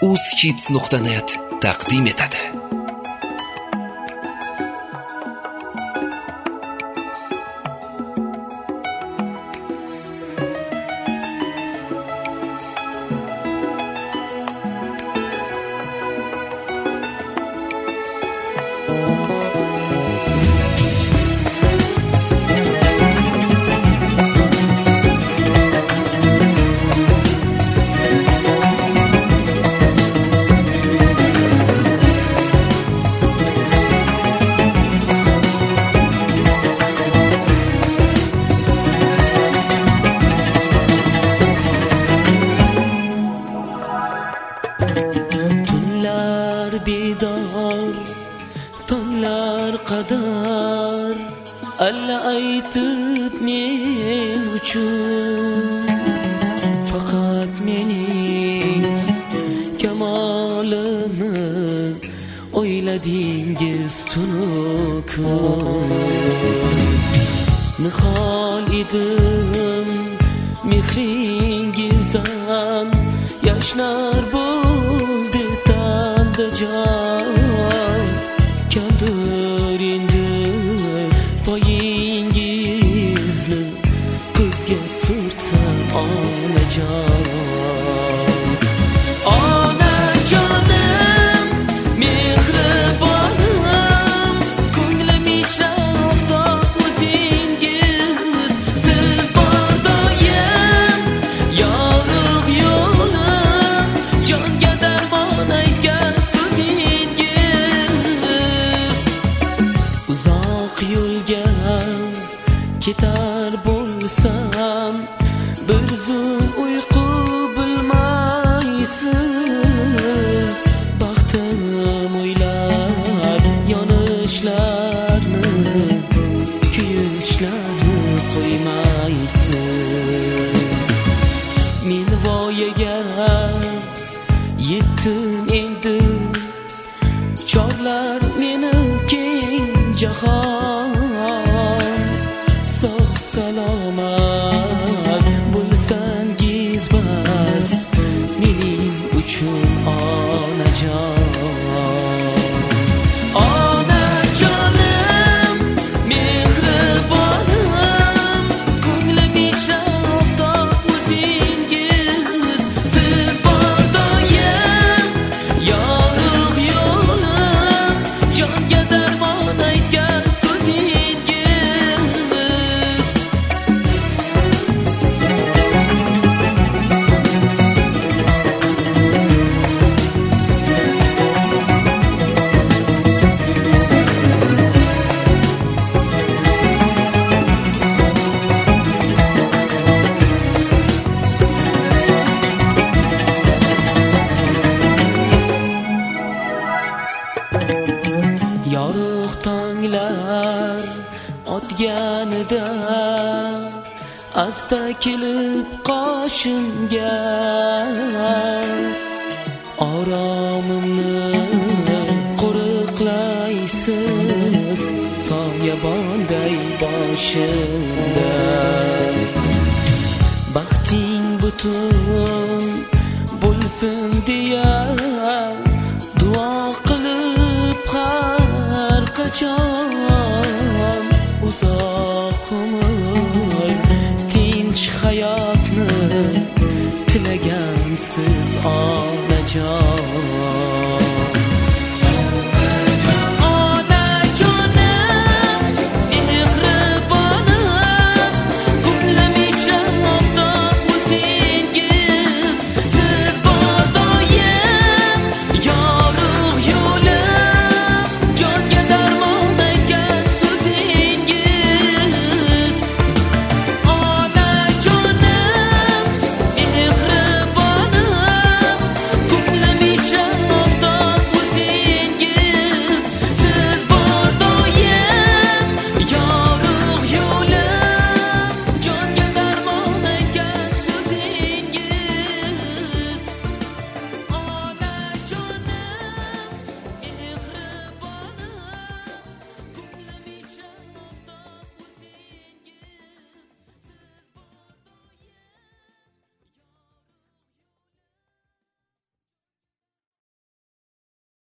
uzhits.net taqdim etadi. Bidor tonglar qadar alla aytib men uchun faqat mening kamolimni o'yladingiz tunu kun. Nihol edim mehringizdan yashnar bo'ldi can kaldır indi payingizni ko'zga surtsam onajonim mehribonim ko'nglim ichra o'zingiz siz bor doim yorug' yo'lim jonga darmon aytgan ketar bo'lsam bir zum uyqu bilmaysiz. Baxtim o'ylab yonishlarni kuyishlarni qo'ymaysiz. Men voyaga yetdim endi chorlar meni keng jahon salomat bo'lsangiz bas mening uchun onajonim mehribonim ko'nglim ichra o'zingiz siz bor doim yorug' yo'lim jonga darmon aytgan yorug' tonglar otganida asta kelib qoshimga oromimni qo'riqlaysiz soyabonday boshimda. Baxting butun bo'lsin deya duo qilib har qachon uzoq umr tinch hayotni tilagansiz onajon.